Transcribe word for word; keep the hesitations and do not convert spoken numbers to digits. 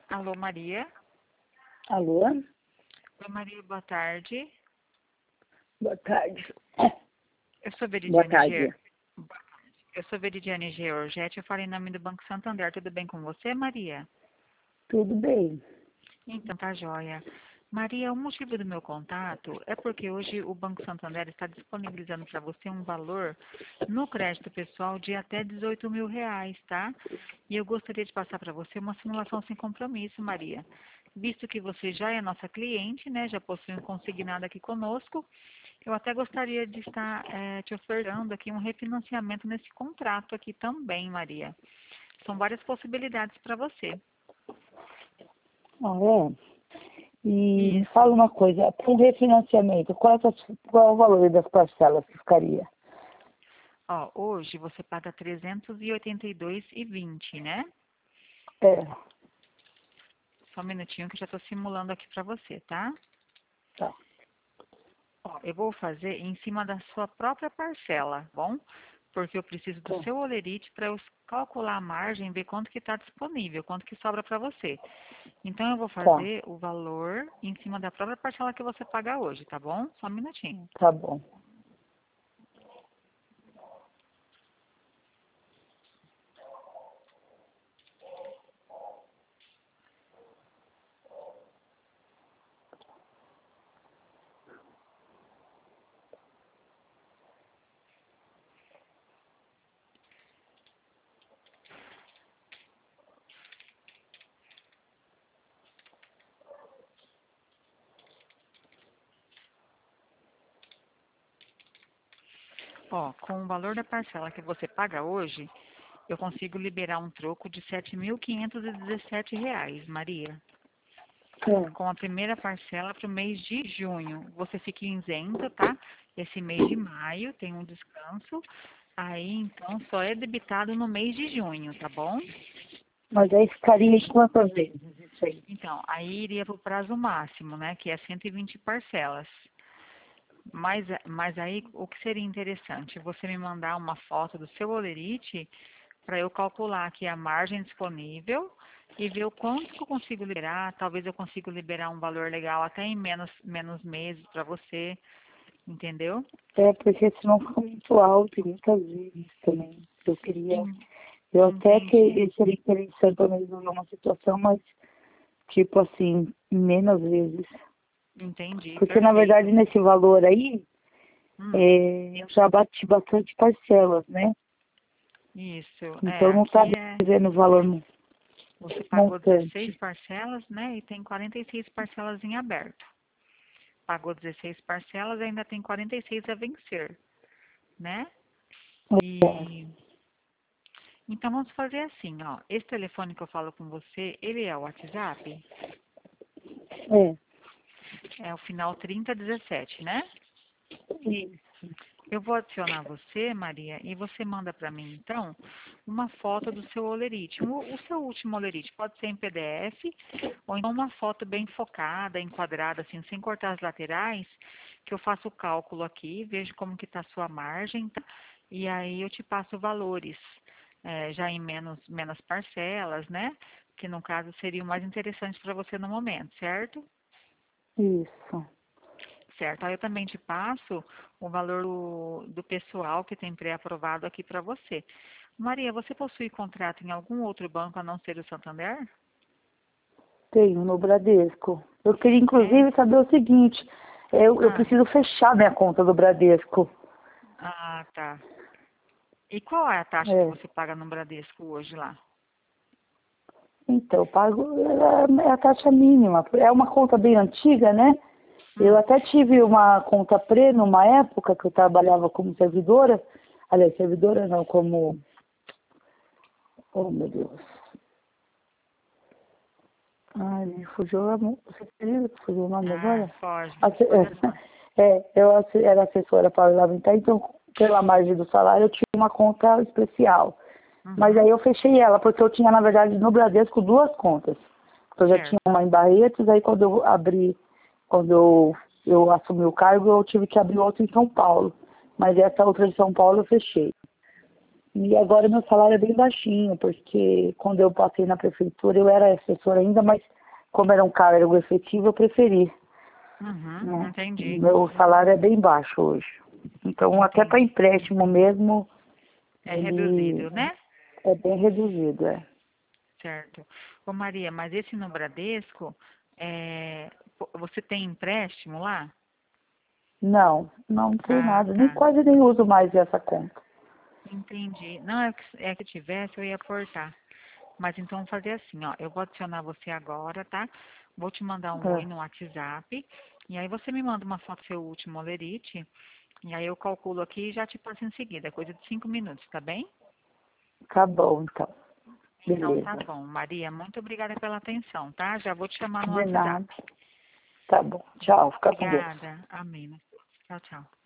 Alô, Maria. Alô? Oi, Maria, boa tarde. Boa tarde. Eu sou Boa Veridiane tarde. G. Eu sou Veridiane Georgette, eu falei em nome do Banco Santander. Tudo bem com você, Maria? Tudo bem? Então, tá joia. Maria, o motivo do meu contato é porque hoje o Banco Santander está disponibilizando para você um valor no crédito pessoal de até dezoito mil reais, tá? E eu gostaria de passar para você uma simulação sem compromisso, Maria. Visto que você já é nossa cliente, né, já possui um consignado aqui conosco, eu até gostaria de estar eh, te ofertando aqui um refinanciamento nesse contrato aqui também, Maria. São várias possibilidades para você. Ah, é? E me Isso. fala uma coisa, para um refinanciamento, qual é, a- qual é o valor das parcelas que ficaria? Ó, hoje você paga trezentos e oitenta e dois e vinte, né? É, Só um minutinho que eu já estou simulando aqui para você, tá? tá. Ó, eu vou fazer em cima da sua própria parcela, bom? Porque eu preciso do Tá. seu olerite para eu calcular a margem, ver quanto que está disponível, quanto que sobra para você. Então eu vou Tá, fazer o valor em cima da própria parcela que você paga hoje, tá bom? Só um minutinho. tá bom. Ó, com o valor da parcela que você paga hoje, eu consigo liberar um troco de sete mil quinhentos e dezessete reais, Maria. Tá. Com a primeira parcela para o mês de junho. Você fica isenta, tá? Esse mês de maio tem um descanso. Aí, então, só é debitado no mês de junho, tá bom? Mas aí ficaria em quantas vezes isso aí? Então, aí iria para o prazo máximo, né? Que é cento e vinte parcelas. Mas, mas aí, o que seria interessante? Você me mandar uma foto do seu olerite para eu calcular aqui a margem disponível e ver o quanto que eu consigo liberar. Talvez eu consiga liberar um valor legal até em menos, menos meses para você, entendeu? É, porque senão fica muito alto e muitas vezes também. Eu queria, En- eu até Entendi, queria, seria interessante para me resolver uma situação, mas tipo assim, menos vezes. entendi, Porque na perfeito. verdade nesse valor aí, Hum, é, eu já bati bastante parcelas, né? isso. É, Então não está aqui é. dizendo o valor mo- Você pagou dezesseis montante. parcelas, né? E tem quarenta e seis parcelas em aberto. Pagou dezesseis parcelas, ainda tem quarenta e seis a vencer, né? É, E então vamos fazer assim, ó. Esse telefone que eu falo com você, ele é o WhatsApp? é, É o final trinta dezessete, né? isso. Eu vou adicionar você, Maria, e você manda para mim, então, uma foto do seu olerite. O, o seu último olerite pode ser em P D F, ou então uma foto bem focada, enquadrada, assim, sem cortar as laterais, que eu faço o cálculo aqui, vejo como que está a sua margem, tá? E aí eu te passo valores, eh, já em menos, menos parcelas, né? Que no caso seria o mais interessante para você no momento, certo? Isso. Certo. Aí eu também te passo o valor do, do pessoal que tem pré-aprovado aqui para você. Maria, você possui contrato em algum outro banco a não ser o Santander? Tenho no Bradesco. Eu queria É? inclusive saber o seguinte, eu, eu Ah, preciso fechar minha conta do Bradesco. ah, tá. E qual é a taxa que É. você paga no Bradesco hoje lá? Então, eu pago é, é a taxa mínima. É uma conta bem antiga, né? Eu Hum, até tive uma conta pré numa época que eu trabalhava como servidora. Aliás, servidora não, como... Oh, meu Deus. Ai, me fugiu, a mo- você acredita que fugiu o nome ah, agora? foge, Asse- foge as contas. É, eu asse- era assessora parlamentar, então, pela margem do salário, eu tinha uma conta especial. Mas Uhum, aí eu fechei ela, porque eu tinha, na verdade, no Bradesco duas contas. Eu já tinha certo, uma em Barretos, aí quando eu abri, quando eu, eu assumi o cargo, eu tive que abrir outra em São Paulo. Mas essa outra de São Paulo eu fechei. E agora meu salário é bem baixinho, porque quando eu passei na prefeitura eu era assessora ainda, mas como era um cargo efetivo eu preferi. Uhum, Né? entendi. Meu salário é bem baixo hoje. Então até para Entendi. empréstimo mesmo, É ele reduzido, né? é bem reduzido, é. Certo. Ô Maria, mas esse no Bradesco, é, pô, você tem empréstimo lá? Não, não, não tem Ah, nada. Nem, tá. quase nem uso mais essa conta. Entendi. Não, é que, é que tivesse, eu ia aportar. Mas então vou fazer assim, ó. Eu vou adicionar você agora, tá? Vou te mandar um oi É, no WhatsApp. E aí você me manda uma foto do seu último olerite. E aí eu calculo aqui e já te passo em seguida. Coisa de cinco minutos, tá bem? tá bom, então. Então tá Beleza. bom. Maria, muito obrigada pela atenção, tá? Já vou te chamar no De WhatsApp. nada. Tá bom. Tchau. Fica com Deus. Obrigada. Amém. Tchau, tchau.